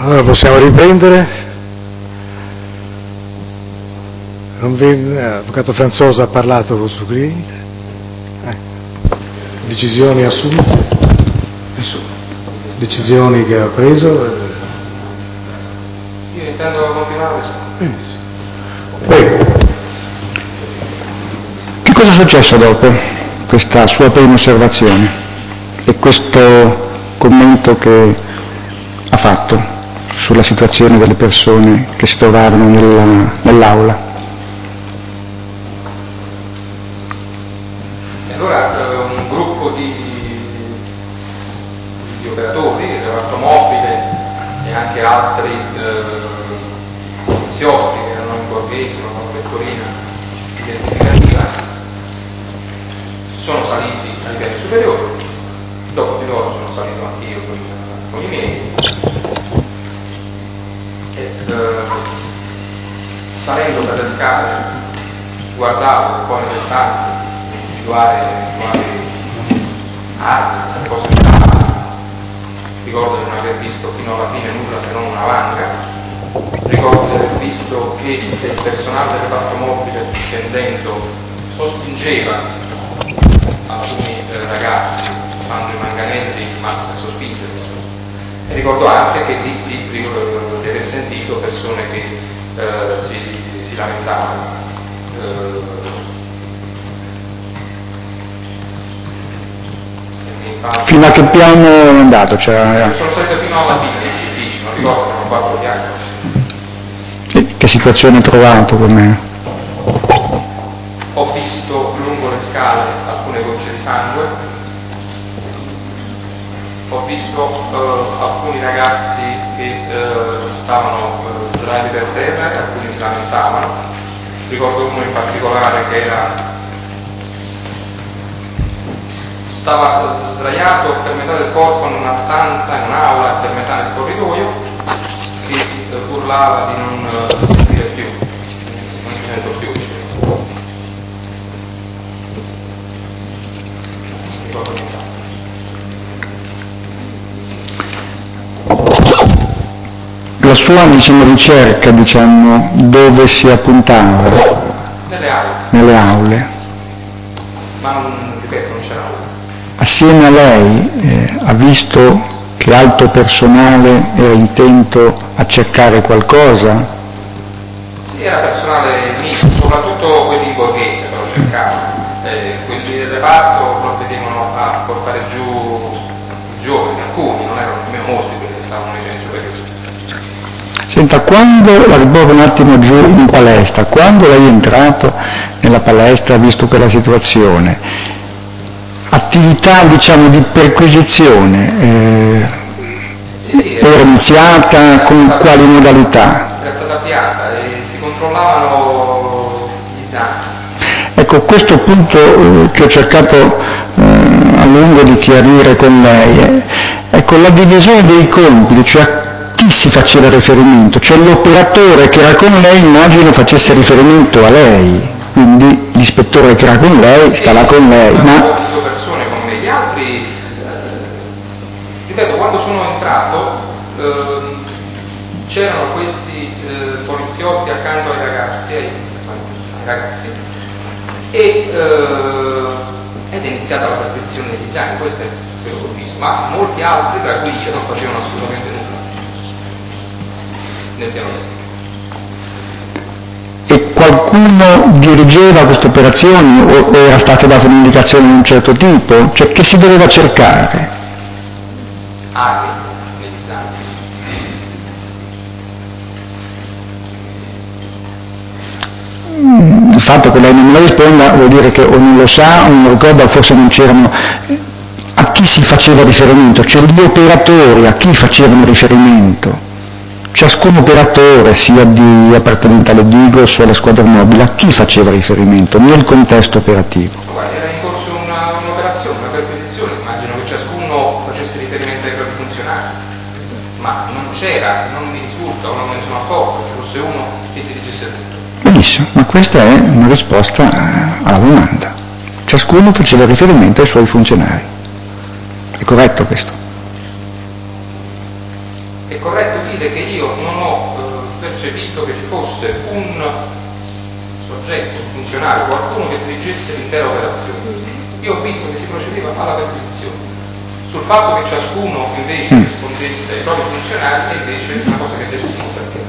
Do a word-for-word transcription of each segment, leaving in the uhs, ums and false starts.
Allora possiamo riprendere. Non vi- l'avvocato Franzosa ha parlato col suo cliente. Eh. Decisioni assunte. Nessuno. Decisioni che ha preso. Io intendo continuare. Benissimo. Prego. Che cosa è successo dopo questa sua prima osservazione e questo commento che ha fatto sulla situazione delle persone che si trovavano nella, nell'aula? E allora eh, un gruppo di, di operatori, il reparto mobile e anche altri eh, poliziotti che erano in borghese, con una vetturina identificativa, sono saliti ai piani superiori. Dopo di loro sono salito anch'io con, con i miei e eh, salendo per le scale guardavo un po' nelle stanze individuare eventuali armi, cose che ricordo di non aver visto fino alla fine nulla se non una vanga. Ricordo di aver visto che il personale del reparto mobile scendendo sospingeva alcuni eh, ragazzi fanno i manganelli ma sospingerli. E ricordo anche che lì sì, ricordo di aver sentito persone che eh, si, si lamentavano. Eh, Fino a che piano è andato? Cioè... Sono salito fino alla fine degli uffici, non ricordo, erano quattro piani. Che, che situazione hai trovato? Come... Ho visto lungo le scale alcune gocce di sangue, ho visto eh, alcuni ragazzi che eh, stavano eh, sdraiati per terra e alcuni si lamentavano. Ricordo uno in particolare che era stava sdraiato per metà del corpo in una stanza, in un'aula, per metà nel corridoio, che eh, urlava di non eh, sentire più, non mi sento più. Ricordo che La sua diciamo, ricerca, diciamo, dove si appuntava? Nelle aule. Nelle aule. Ma non, ripeto, non c'era nulla. Assieme a lei eh, ha visto che altro personale era intento a cercare qualcosa? Sì, era personale misto, soprattutto quelli in borghese però cercavano. Eh, quelli del reparto provvedevano a portare giù i giovani, alcuni, non erano nemmeno molti quelli che stavano nei piani superiori. Senta, quando, la riporto un attimo giù in palestra, quando lei è entrato nella palestra, ha visto quella situazione, attività diciamo di perquisizione eh, sì, sì, era iniziata con stata, quali modalità? Era stata avviata e si controllavano gli zaini. Ecco, questo punto eh, che ho cercato eh, a lungo di chiarire con lei, eh, ecco, la divisione dei compiti, cioè a chi si faceva riferimento? Cioè l'operatore che era con lei, immagino, facesse riferimento a lei, quindi l'ispettore che era con lei stava con lei, ma... persone come gli altri, eh, ripeto, quando sono entrato eh, c'erano questi eh, poliziotti accanto ai ragazzi, ai, ai ragazzi e, eh, ed è iniziata la perquisizione degli zaini, questo è quello che ho visto, ma molti altri, tra cui io, non facevano assolutamente nulla nel piano tecnico. E qualcuno dirigeva queste operazioni o era stata data un'indicazione di un certo tipo? Cioè che si doveva cercare? Armi negli zaini. Il fatto che lei non me la risponda vuol dire che o non lo sa o non lo ricorda o forse non c'erano. A chi si faceva riferimento? Cioè gli operatori a chi facevano riferimento? Ciascun operatore, sia di appartenente alle Digos o alla squadra mobile, a chi faceva riferimento nel contesto operativo? Guarda, era in corso una, un'operazione, una perquisizione, immagino che ciascuno facesse riferimento ai propri funzionari, ma non c'era, non mi risulta o non me ne sono accorto, ci fosse uno che dirigesse tutto. Benissimo, ma questa è una risposta alla domanda. Ciascuno faceva riferimento ai suoi funzionari. È corretto questo? è corretto dire che io non ho eh, percepito che ci fosse un soggetto, un funzionario, qualcuno che dirigesse l'intera operazione. Io ho visto che si procedeva alla perquisizione. Sul fatto che ciascuno invece mm. rispondesse ai propri funzionari è invece una cosa che si assume perché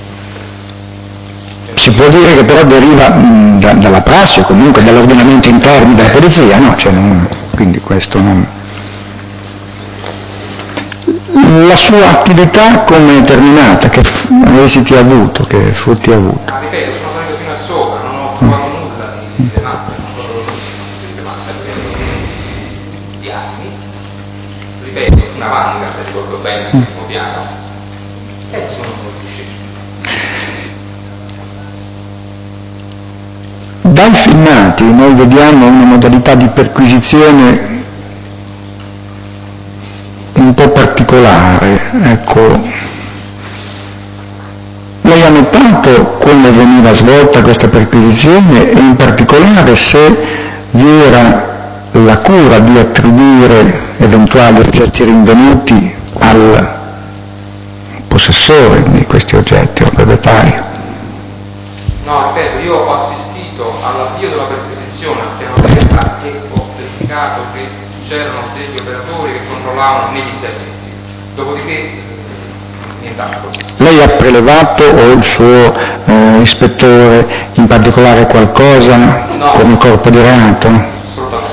si può dire che però deriva mh, da, dalla prassi o comunque dall'ordinamento interno della polizia, no? Cioè, non, quindi questo non. La sua attività come è terminata, che f- esiti ha avuto, che frutti ha avuto? Ah, ripeto, sono salito fino a sopra, non ho trovato mm. nulla di rilevante, non ho trovato nulla di rilevante di anni. Ripeto, una manga, se ricordo bene, il primo piano, e sono molti scesi. Dai filmati noi vediamo una modalità di perquisizione un po' particolare, ecco. Lei ha notato come veniva svolta questa perquisizione e in particolare se vi era la cura di attribuire eventuali oggetti rinvenuti al possessore di questi oggetti, al proprietario? No, ripeto, io ho assistito all'avvio della perquisizione al piano terra e ho verificato che c'erano degli operatori che controllavano negligentemente, dopodiché nient'altro. Lei ha prelevato o il suo eh, ispettore in particolare qualcosa no, per un corpo di reato? Assolutamente.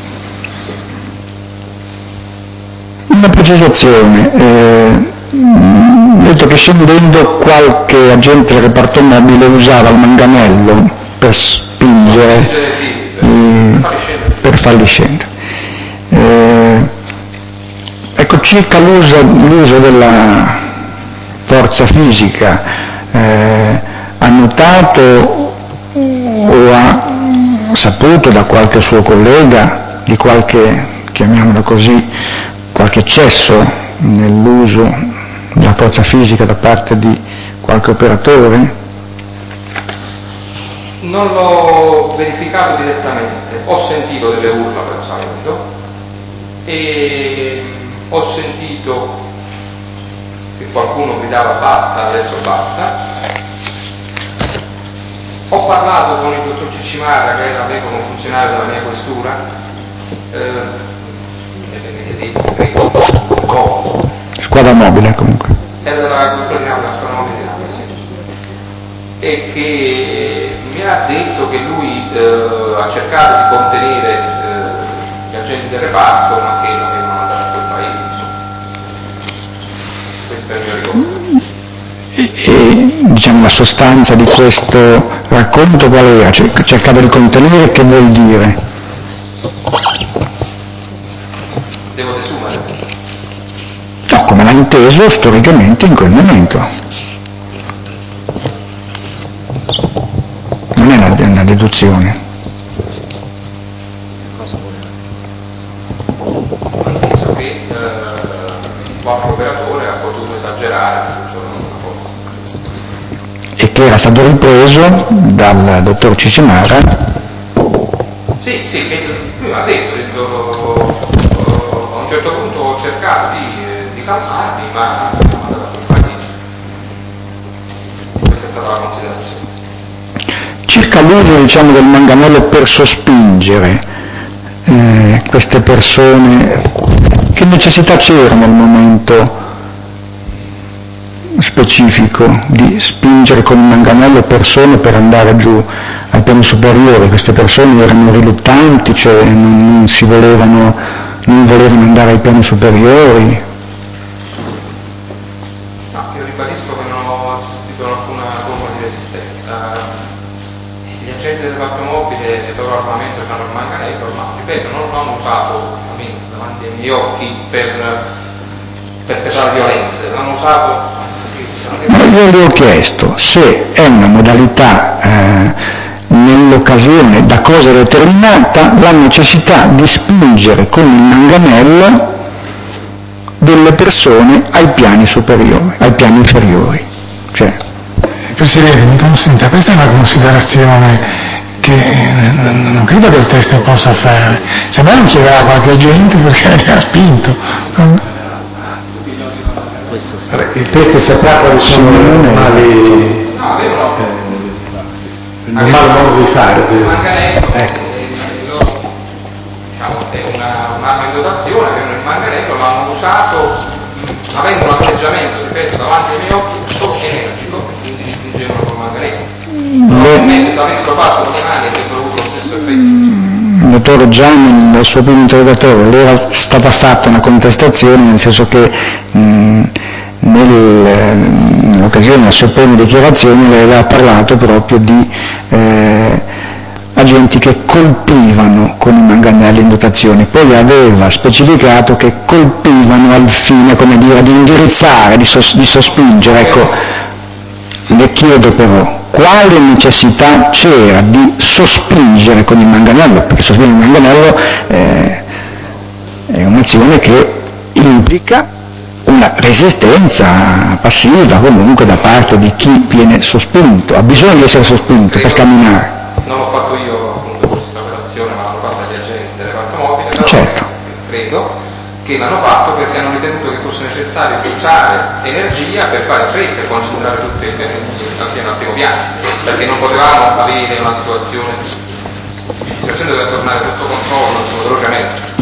Una precisazione, eh, detto che scendendo qualche agente del reparto mobile usava il manganello per spingere, spingere sì, eh, per farli scendere. Eh, ecco, circa l'uso, l'uso della forza fisica, eh, ha notato o ha saputo da qualche suo collega di qualche, chiamiamolo così, qualche eccesso nell'uso della forza fisica da parte di qualche operatore? Non l'ho verificato direttamente, ho sentito delle urla però salendo e ho sentito che qualcuno gridava basta, adesso basta. Ho parlato con il dottor Ciccimarra, che era all'epoca un funzionario della mia questura, eh, no, squadra mobile comunque. Era della questura di Napoli, la squadra mobile di Napoli, sì. E che mi ha detto che lui eh, ha cercato di contenere eh, gli agenti del reparto, ma che avevano mandato a quel paese, insomma. Questo è il mio ricordo. E, e diciamo la sostanza di questo racconto qual era? Cercava di contenere, che vuol dire? Devo desumere? No, come l'ha inteso storicamente in quel momento. Non è una, una deduzione. Penso che eh, qualche operatore ha potuto esagerare su una cosa. E che era stato ripreso dal dottor Ciccimarra? Sì, sì, lui mi ha detto, detto uh, a un certo punto ho cercato di, di calmarmi, ma mi ha mandato a quel paese. Questa è stata la considerazione. Circa l'uso, diciamo, del manganello per sospingere eh, queste persone, che necessità c'era nel momento specifico di spingere con il manganello persone per andare giù al piano superiore? Queste persone erano riluttanti, cioè non, non si volevano, non volevano andare ai piani superiori? No, io ribadisco che non ho assistito a alcuna forma di resistenza. Gli agenti del reparto mobile e il loro armamento hanno il manganello, ma ripeto, non l'hanno usato almeno davanti ai miei occhi per perpetrare violenze, l'hanno usato. Ma io le ho chiesto se è una modalità eh, nell'occasione da cosa determinata la necessità di spingere con il manganello delle persone ai piani superiori, ai piani inferiori. Cioè, Presidente, mi consenta, questa è una considerazione che non credo che il testo possa fare. Se me lo chiederà qualche agente perché le ha spinto. questo il teste saprà quali sono i normali, no, avevano il normale modo di fare. Manganello, Ecco. Diciamo, è una, un'arma in dotazione, avevano il manganello, l'hanno usato avendo un atteggiamento, ripeto, davanti ai miei occhi, so energico, quindi si spingevano col manganello. Probabilmente se avessero fatto domani avrebbero avuto lo stesso effetto. Il dottor Gianni nel suo primo interrogatore le era stata fatta una contestazione, nel senso che mh, nel, nell'occasione della sua prima dichiarazione le aveva parlato proprio di eh, agenti che colpivano con i manganelli in dotazione, poi aveva specificato che colpivano al fine, come dire, di indirizzare, di, sos- di sospingere. Ecco, le chiedo però quale necessità c'era di sospingere con il manganello, perché sospingere il manganello eh, è un'azione che implica una resistenza passiva comunque da parte di chi viene sospinto, ha bisogno di essere sospinto per camminare. Non l'ho fatto io appunto questa operazione, ma l'hanno fatta gli agenti delle parti mobili, però Certo. credo che l'hanno fatto perché hanno ritenuto che fosse necessario usare energia per fare fretta, per concentrare tutti i anche in un attimo piano, perché non potevamo avere una situazione, la situazione doveva tornare sotto controllo velocemente.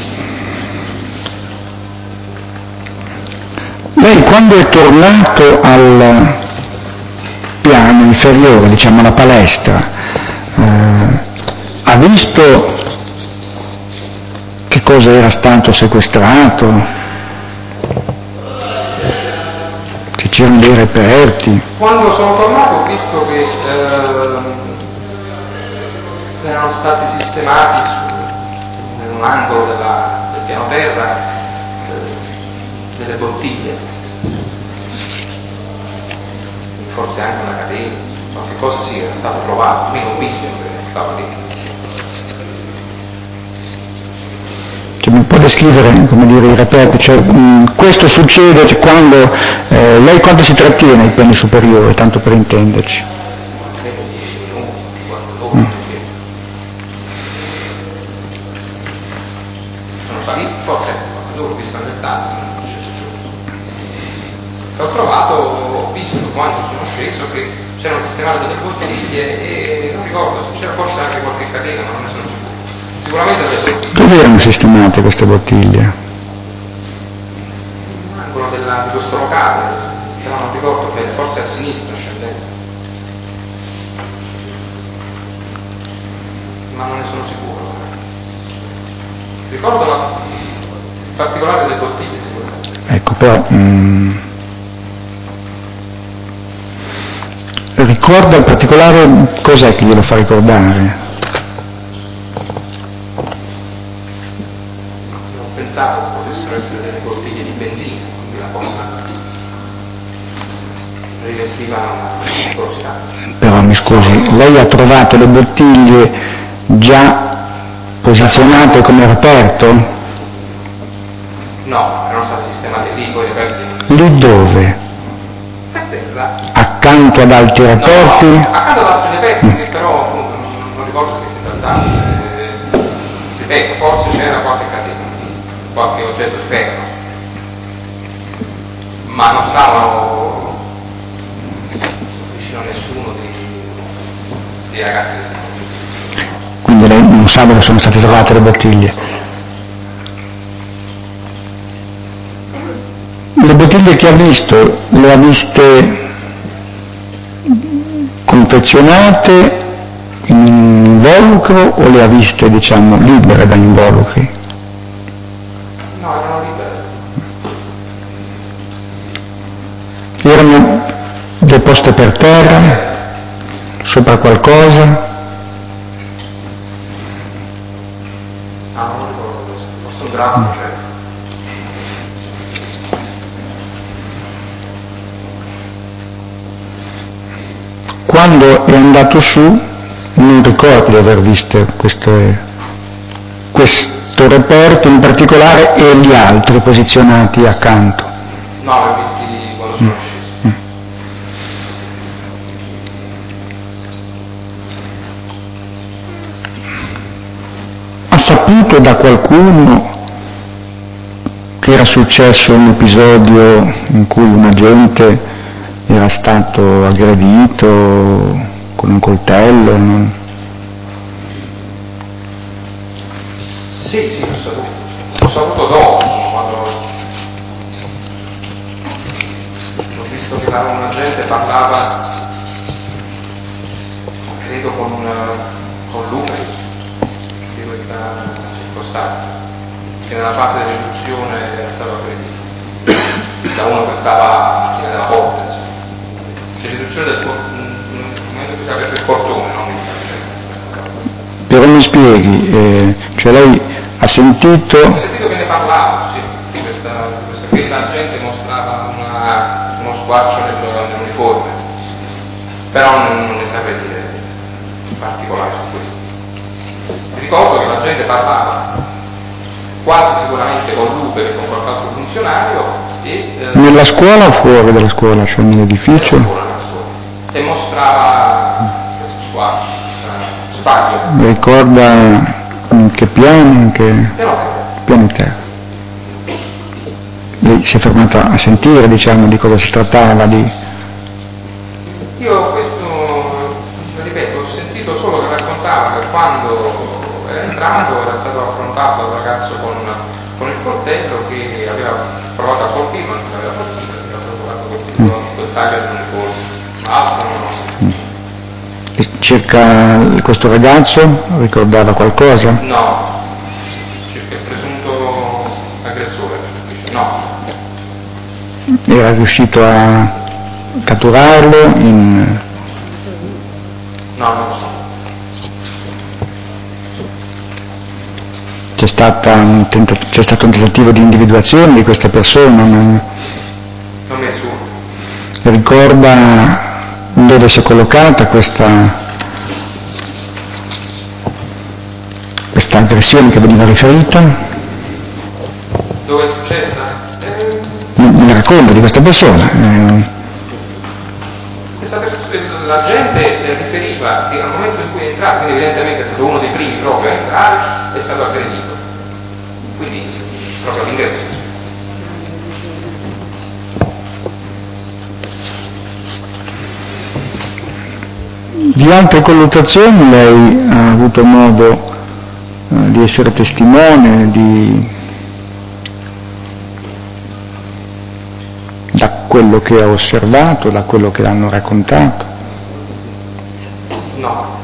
Lei quando è tornato al piano inferiore, diciamo alla palestra, eh, ha visto che cosa era stato sequestrato, che c'erano dei reperti? Quando sono tornato ho visto che eh, erano stati sistemati su, in un angolo della, del piano terra eh, delle bottiglie, forse anche una catena, qualche cosa sì, era stato trovato, almeno ho visto che stava lì. Cioè, mi può descrivere, come dire, i reperti? Cioè, mh, questo succede cioè, quando eh, lei quando si trattiene ai piani superiori, tanto per intenderci? dieci minuti, quattro ore, sono saliti, forse quando ho visto le stanze. L'ho trovato, ho visto quando sono sceso che c'erano sistemate delle bottiglie e non ricordo, c'era forse anche qualche catena, ma non ne sono sicuro. Sicuramente delle bottiglie. Dove erano sistemate queste bottiglie? L'angolo della, di questo locale, però non ricordo bene, forse a sinistra scendendo. Ma non ne sono sicuro. Ricordo la in particolare delle bottiglie sicuramente. Ecco, però mh, ricorda in particolare cos'è che glielo fa ricordare? Non pensavo che potessero essere delle bottiglie di benzina, quindi la cosa rivestiva una pericolosità. Però mi scusi, lei ha trovato le bottiglie già posizionate come reperto? No, erano state sistemate lì, poi reperti. Lì dove? Per terra. Accanto ad altri reperti? No, no, accanto ad altri reperti che però appunto non, non ricordo che si trattasse. Eh, ripeto, forse c'era qualche catena, qualche oggetto di ferro, ma non stavano vicino a nessuno dei, dei ragazzi che stavano lì. Quindi lei non sa dove sono state trovate le bottiglie? Le bottiglie che ha visto, le ha viste confezionate in involucro o le ha viste, diciamo, libere da involucri? No, erano libere. Erano deposte per terra, sopra qualcosa? Ah, non ricordo questo, forse un bravo, cioè. Quando è andato su non ricordo di aver visto queste, questo reperto in particolare e gli altri posizionati accanto. No, li ho visti quando sono sceso. Mm. Ha saputo da qualcuno che era successo un episodio in cui un agente era stato aggredito con un coltello? Non... Sì, sì, l'ho saputo, l'ho saputo dopo, quando ho visto che un agente parlava, credo con, con Luca, di questa circostanza, che nella fase di riduzione era stato aggredito da uno che stava alla fine della porta, insomma. La riduzione del momento che si apre il portone, non il Però mi spieghi, eh, cioè lei ha sentito... Ho sentito che ne parlavo, sì, di questa, di questa che la gente mostrava una, uno squarcio nel, nell'uniforme, però non, non ne saprei dire in particolare su questo. Mi ricordo che la gente parlava quasi sicuramente con Lupe che con qualche altro funzionario e... Eh, nella scuola o fuori dalla scuola, cioè nell'edificio? Nella scuola, nella scuola. E mostrava questo squarcio, eh, sbaglio. Mi ricorda in che piano, in che... piano terra. Lei si è fermata a sentire, diciamo, di cosa si trattava, di... Io questo, ripeto, ho sentito solo che raccontava che quando era entrato era stato affrontato dal ragazzo con, con il coltello che aveva provato a colpire, ma non se l'aveva colpito, aveva provato a colpire mm. col taglio dell'uniforme, ma altro non... Mm. E circa questo ragazzo ricordava qualcosa? No, circa il presunto aggressore, no. Era riuscito a catturarlo in... No, non lo so. C'è, stata un tenta- c'è stato un tentativo di individuazione di questa persona? Non, non mi è su. Ricorda dove si è collocata questa, questa aggressione che veniva riferita? Dove è successa? Eh... Mi racconta di questa persona? Eh... Questa pers- la gente riferiva che al momento in cui è entrato, quindi evidentemente è stato uno dei primi proprio a entrare, è stato aggredito. Quindi proprio all'ingresso. Di altre colluttazioni lei ha avuto modo eh, di essere testimone, di, da quello che ha osservato, da quello che hanno raccontato? No.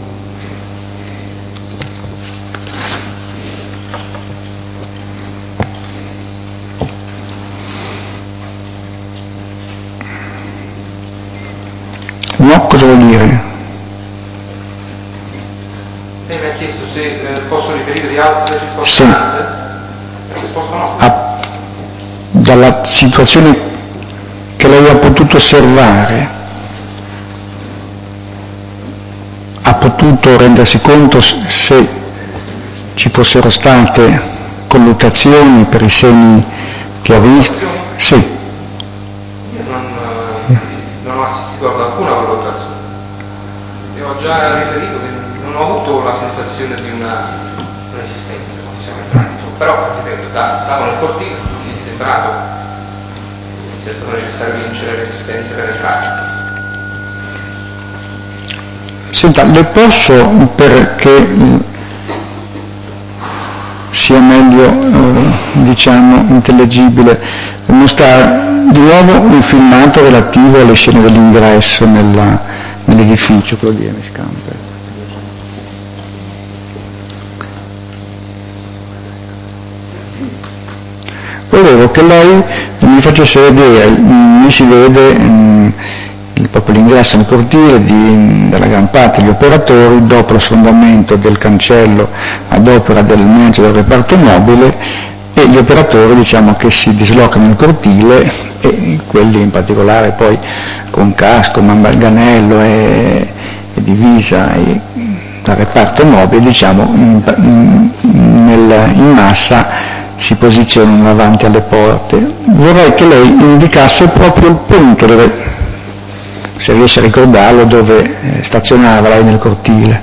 No, cosa vuol dire? Lei mi ha chiesto se eh, posso riferire di altre circostanze? Sì. La risposta no. A, dalla situazione che lei ha potuto osservare, ha potuto rendersi conto se ci fossero state colluttazioni per i segni che ha visto? Sì. Io non, non ho assistito ad alcuna colluttazione. Io ho già riferito che non ho avuto la sensazione di una, un'esistenza quando siamo entrati. Però, ripeto, stavo nel cortile, mi è sembrato sia stato necessario vincere l'esistenza per entrare. Senta, le posso, perché sia meglio, eh, diciamo, intellegibile, mostrare di nuovo un filmato relativo alle scene dell'ingresso nella, nell'edificio, quello di Amish Camper. Volevo che lei mi facesse vedere, mi si vede mh, proprio l'ingresso nel cortile di, della gran parte degli operatori dopo l'affondamento del cancello ad opera del manager del reparto mobile e gli operatori, diciamo, che si dislocano nel cortile e quelli in particolare poi con casco, manganello e, e divisa e, dal reparto mobile, diciamo, in, in, nel, in massa si posizionano davanti alle porte. Vorrei che lei indicasse proprio il punto dove, se riesce a ricordarlo, dove stazionava lei nel cortile.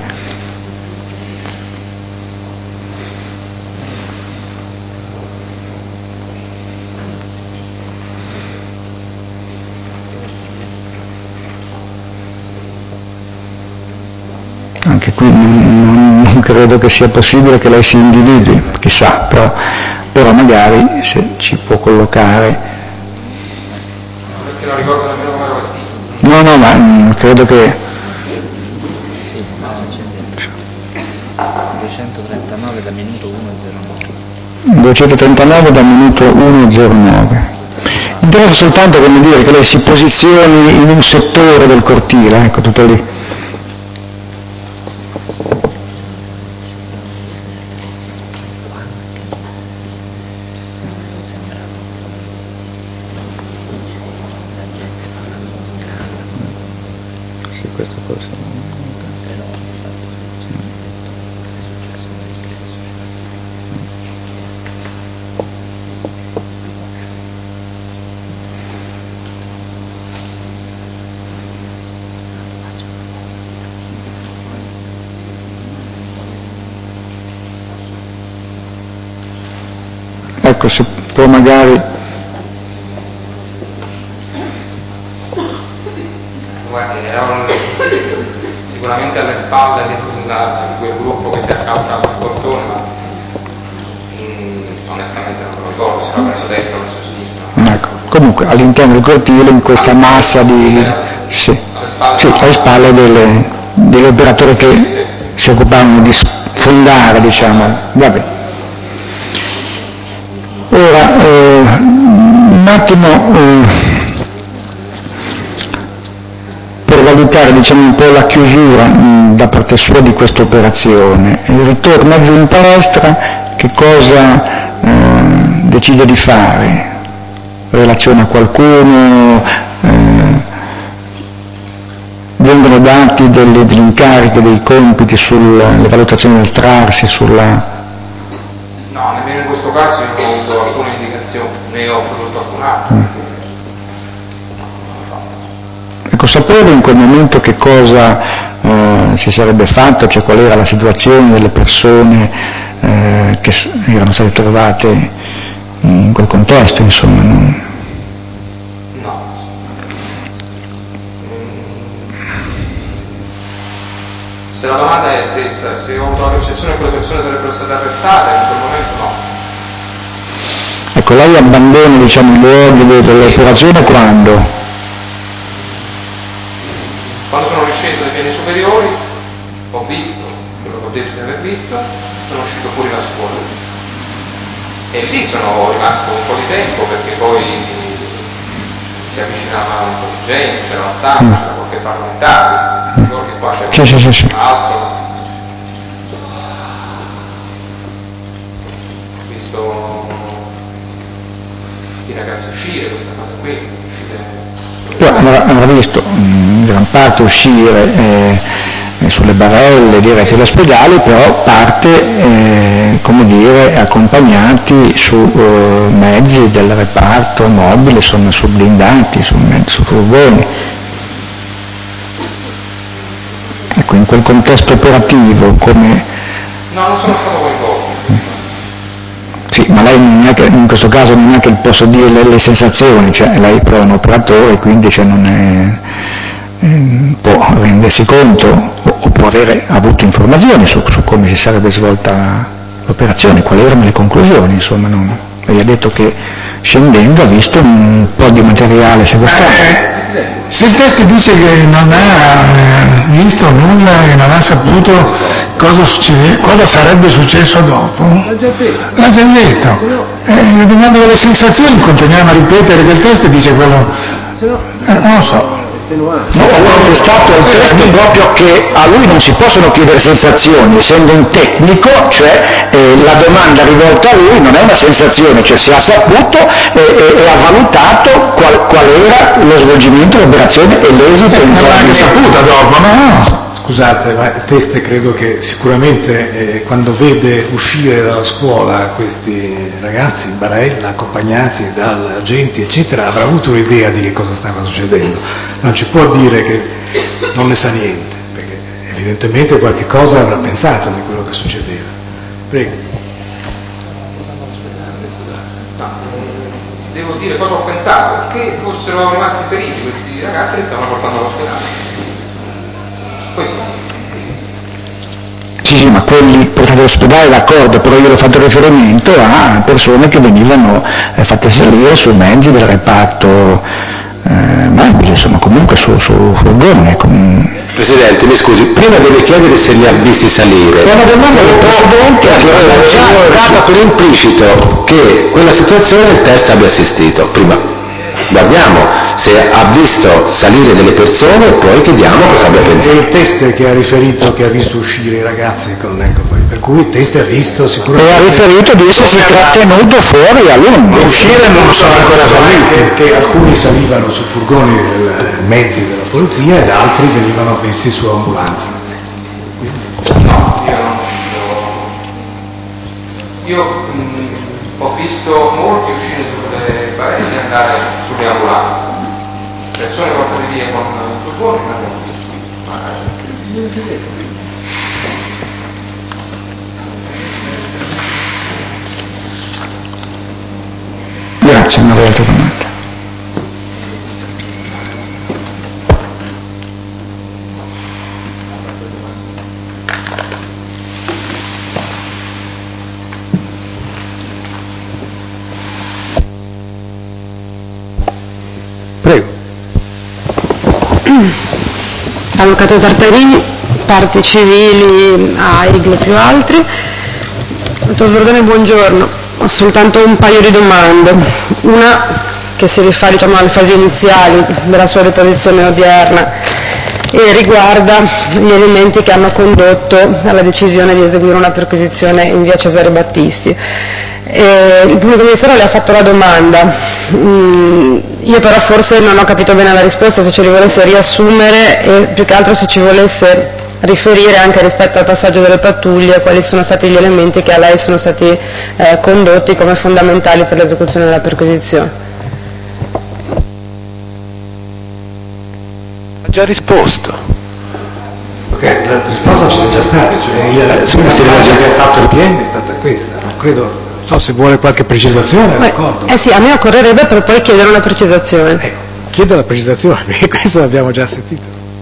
Anche qui non, non credo che sia possibile che lei si individui, chissà, però, però magari se ci può collocare. Perché non ricordo nemmeno come ero vestito. No, no, ma mh, credo che... duecentotrentanove da minuto uno e zero nove. duecentotrentanove da minuto uno e zero nove. Interessa soltanto, come dire, che lei si posizioni in un settore del cortile, ecco, tutto lì. Sì, questo forse però è stato è successo Ecco, se può magari... Guardi, ero sicuramente alle spalle di quel gruppo che si è accalcato al portone, ma mm, onestamente non me lo ricordo se era verso destra o verso sinistra. Ecco, comunque all'interno del cortile, in questa massa di... Sì, sì, alle spalle delle, degli operatori che si occupavano di sfondare, diciamo. Va bene. Ora, eh, un attimo eh, per valutare, diciamo, un po' la chiusura mh, da parte sua di questa operazione. Il ritorno giù in palestra, che cosa eh, decide di fare? Relaziona a qualcuno? Eh, vengono dati delle, degli incarichi, dei compiti sulle valutazioni del trarsi, sulla... No, nemmeno in questo caso io non ho avuto alcuna indicazione, né ho prodotto alcun altro. Mm. Ecco, sapere in quel momento che cosa eh, si sarebbe fatto, cioè qual era la situazione delle persone eh, che erano state trovate in quel contesto, insomma. Non... No. Se la domanda è se, se ho avuto la percezione che quelle persone sarebbero state arrestate, in quel momento no. Ecco, lei abbandona, diciamo, i luoghi dell'operazione quando? Quando sono risceso dai piani superiori, ho visto quello che ho detto di aver visto, sono uscito fuori da scuola. E lì sono rimasto un po' di tempo perché poi si avvicinava un po' di gente, c'era la stampa, mm. c'era qualche parlamentare, mm. ricordi qua c'era sì, sì, sì, sì. un altro. Ho visto i ragazzi uscire, questa cosa qui, uscire. Però avrà visto in gran parte uscire eh, sulle barelle dirette agli ospedali, però parte, eh, come dire, accompagnati su eh, mezzi del reparto mobile, insomma, su blindanti, su, su furgoni. Ecco, in quel contesto operativo come... No, non sono stato coinvolto. Sì, ma lei non è che, in questo caso non è che posso dire le, le sensazioni, cioè lei però è un operatore, quindi cioè, non è, eh, può rendersi conto o, o può avere avuto informazioni su, su come si sarebbe svolta l'operazione, quali erano le conclusioni, insomma. Non, lei ha detto che scendendo ha visto un po' di materiale sequestrato. Eh, se stesso dice che non ha visto nulla e non ha saputo cosa, succede, cosa sarebbe successo dopo, l'ha già detto. Eh, le domande delle sensazioni continuiamo a ripetere che il testo dice quello. Eh, non lo so. No, ho contestato il testo proprio che a lui non si possono chiedere sensazioni, essendo un tecnico, cioè eh, la domanda rivolta a lui non è una sensazione, cioè se ha saputo e eh, eh, ha valutato qual, qual era lo svolgimento dell'operazione e l'esito. Non l'ha anche saputa dopo, no? no. Scusate, ma Teste credo che sicuramente eh, quando vede uscire dalla scuola questi ragazzi in barella, accompagnati da agenti, eccetera, avrà avuto un'idea di che cosa stava succedendo. Non ci può dire che non ne sa niente, perché evidentemente qualche cosa avrà pensato di quello che succedeva. Prego. No, devo dire cosa ho pensato, che fossero rimasti feriti questi ragazzi e li stavano portando all'ospedale. Questo. sì sì ma quelli portati all'ospedale d'accordo, però io ho fatto riferimento a persone che venivano eh, fatte salire sui mezzi del reparto eh, mobile, insomma comunque su, su furgoni. Com... Presidente, mi scusi, prima deve chiedere se li ha visti salire. È una domanda del Presidente che aveva già data per implicito che quella situazione il test abbia assistito. Prima guardiamo se ha visto salire delle persone e poi chiediamo cosa abbia pensato. È il test che ha riferito che ha visto uscire i ragazzi con, ecco, per cui il test ha visto sicuramente. E ha riferito di essersi trattenuto fuori a lungo. Uscire non sono ancora saliti, che alcuni salivano su furgoni del, mezzi della polizia ed altri venivano messi su ambulanze. No, io non ho io mh, ho visto molti uscire sulle pareti e andare sulle ambulanze, persone portate via con i furgoni non ho visto. Grazie, una volta domanda. Prego. Avvocato Tartarini, parti civili a I G L e più altri. Dottor Sbordone, buongiorno. Ho soltanto un paio di domande. Una che si rifà diciamo, alle fasi iniziali della sua deposizione odierna e riguarda gli elementi che hanno condotto alla decisione di eseguire una perquisizione in via Cesare Battisti. Eh, il pubblico ministero le ha fatto la domanda, mm, io però forse non ho capito bene la risposta, se ce li volesse riassumere e più che altro se ci volesse riferire anche rispetto al passaggio delle pattuglie quali sono stati gli elementi che a lei sono stati eh, condotti come fondamentali per l'esecuzione della perquisizione. Ha già risposto. Ok, la risposta ci sia già stata, cioè il, la risposta che ha fatto il P M è stata questa, non credo. Non so se vuole qualche precisazione, d'accordo. Eh sì, a me occorrerebbe per poi chiedere una precisazione. Ecco, chiedo la precisazione, perché questa l'abbiamo già sentita.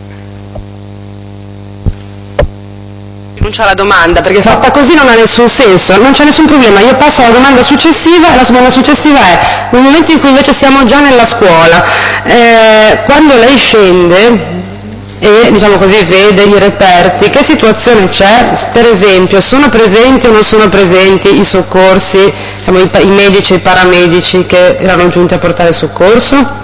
Rinuncia alla domanda, perché fatta così non ha nessun senso, non c'è nessun problema. Io passo alla domanda successiva e la domanda successiva è, nel momento in cui invece siamo già nella scuola, eh, quando lei scende e diciamo così vede i reperti, che situazione c'è? Per esempio, sono presenti o non sono presenti i soccorsi, diciamo, i, i medici e i paramedici che erano giunti a portare soccorso? In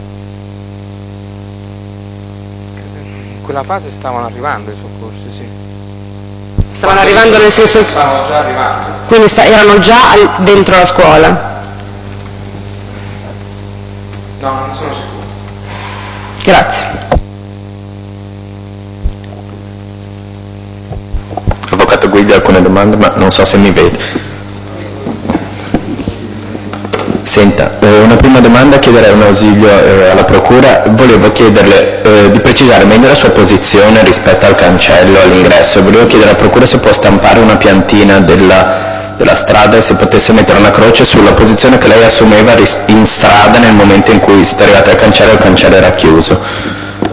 quella fase stavano arrivando i soccorsi, sì. Stavano arrivando nel senso che... Stavano già arrivando. Quindi sta, erano già al, dentro la scuola? No, non sono sicuro. Grazie. Avvocato Guidi, alcune domande, ma non so se mi vede. Senta, eh, una prima domanda, chiederei un ausilio eh, alla Procura. Volevo chiederle eh, di precisare meglio la sua posizione rispetto al cancello all'ingresso. Volevo chiedere alla Procura se può stampare una piantina della, della strada e se potesse mettere una croce sulla posizione che lei assumeva in strada nel momento in cui siete arrivati al cancello e il cancello era chiuso.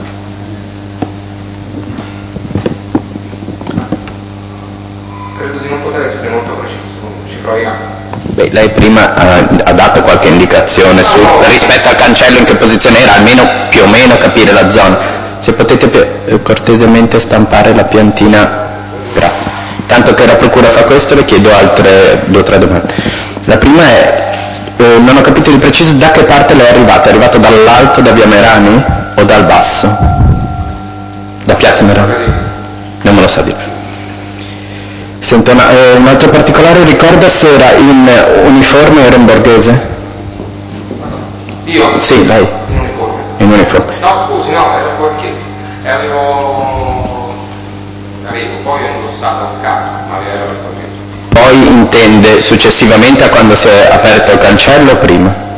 Beh, lei prima ha, ha dato qualche indicazione su, rispetto al cancello in che posizione era, almeno più o meno capire la zona. Se potete eh, cortesemente stampare la piantina, grazie. Tanto che la Procura fa questo, le chiedo altre due o tre domande. La prima è, eh, non ho capito di preciso da che parte lei è arrivata, è arrivato dall'alto da via Merani o dal basso? Da piazza Merani? Non me lo sa dire. Sento una, eh, un altro particolare, ricorda se era in uniforme o era in borghese? Io? Sì, lei. In uniforme. In uniforme. No, scusi, no, ero borghese. E avevo... avevo, poi ho indossato il casco, ma avevo il Poi intende successivamente a quando si è aperto il cancello o prima?